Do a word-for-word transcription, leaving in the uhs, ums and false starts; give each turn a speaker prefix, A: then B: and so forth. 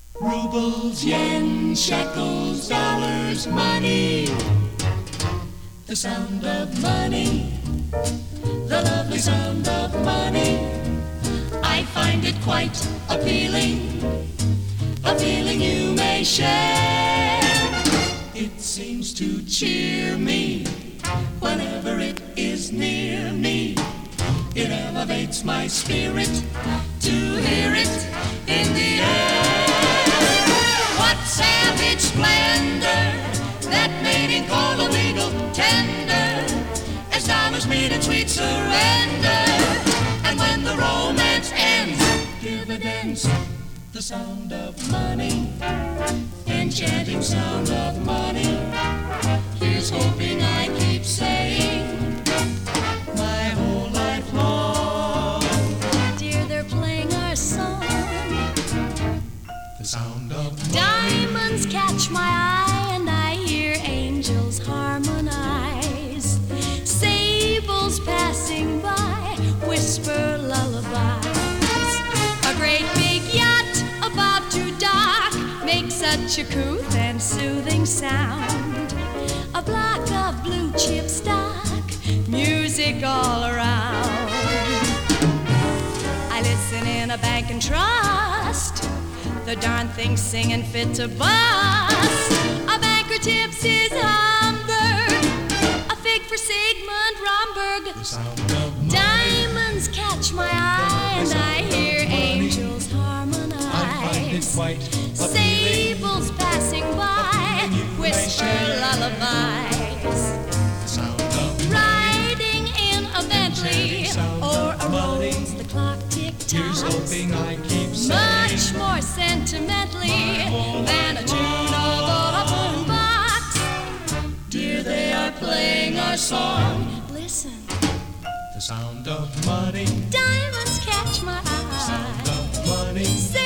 A: Rubles, yen, shekels, dollars, money. The sound of money, the lovely sound of money. I find it quite appealing, a feeling you may share. It seems to cheer me whenever it is near me. It elevates my spirit to hear it in the air. What savage splendor that mating call a legal tender, as dollars meet in sweet surrender. And when the romance ends, dividends, the sound of money, enchanting sound of money. Here's hoping I keep saying my whole life long.
B: Dear, they're playing our song.
A: The sound of money.
B: Diamonds catch my eye, and I hear angels harmonize. Sables passing by whisper lullabies. A great big yacht about to dock makes such a couth and soothing sound. A block of blue chip stock, music all around. I listen in a bank and trust, the darn thing's singing fit to bust. A banker tips his Hamburg, a fig for Sigmund Romberg.
A: The sound of money.
B: Diamonds catch my eye, and I hear angels harmonize.
A: I find it quite
B: Sables passing by whisper lullabies.
A: the sound of
B: Riding in a Bentley or a Rolls, the clock
A: Here's
B: tick-tocks.
A: hoping I keep saying
B: Much more sentimentally than a tune of a boombox. Dear, they are playing our song. Listen,
A: the sound of money.
B: diamonds catch my
A: Sound
B: eye.
A: of money.